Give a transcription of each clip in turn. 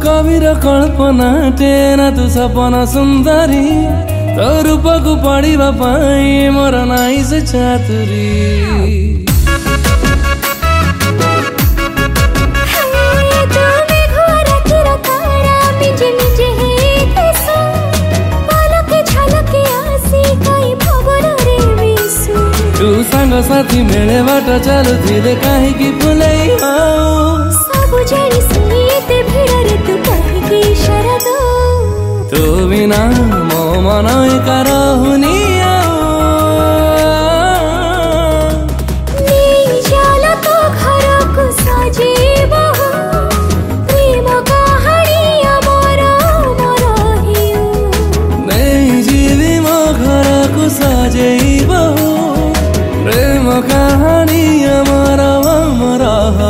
कविर कल्पना टेना तू सपना सुंदरी तो रूप को पढ़ा पाई मोर नाई से चातुरी तू सांग साथी मेले बाट चलुथिले काहीँकी फुलै सब जानी सुनिते भिडरे तू काहीँकी इशारा दो तू बिना मो मन एका रहुनी प्रेम कहानी हमारा हमारा हो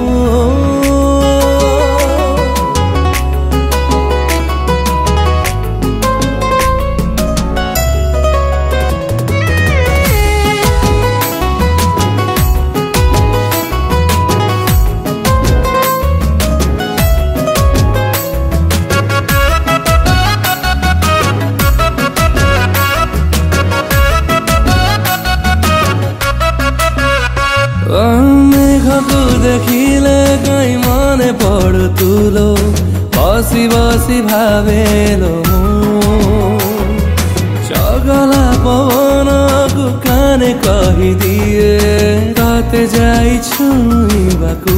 मेघको देखिले कहीं मने पड़ो तुलो बसी बसी भावेलो चगला पवन को काने कहिदिए राते जाई छुइबाकू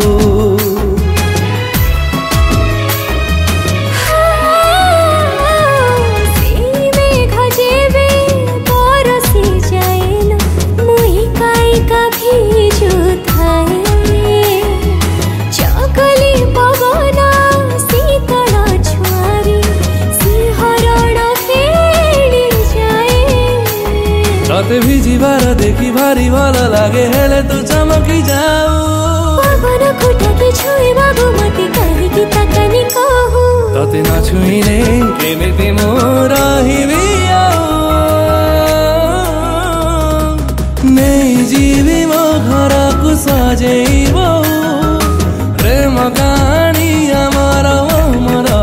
राते भिजिबार देखि भारी भल लागे हेले तू चमकी जाऊ पवन खुट्टाके छुइबागु मते काहीँकी ताकानी कहू तते नछुइले केमिति मो रहिबी नै जीवी मो घरको सजैबो प्रेम कहानी हमारा हमारा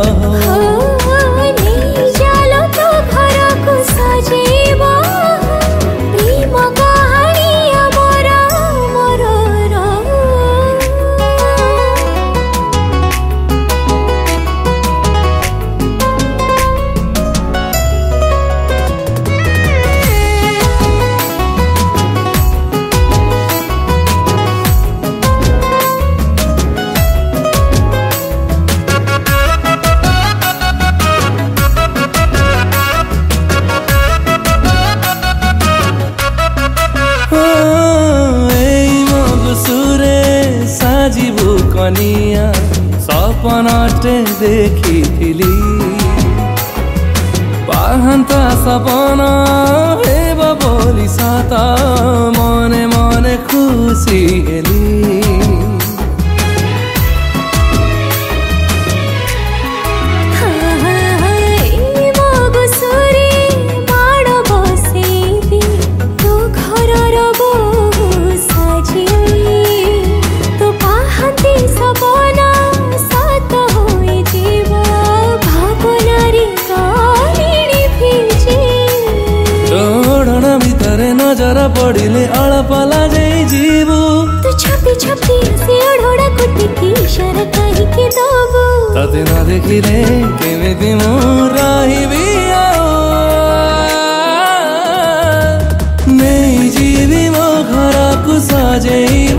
कनिया सपनाटे देखिथिली पाहन्ता सपना हेब बोली साता मने मने खुसी हेली नजर पड़िले अळपला जै जीवु तू छपी छपी से ओढोडा कुटिकी इशारा काहीँकी दबु तते नदेखिले केमिति मो रहिबी नै जीवी मो घरको सजै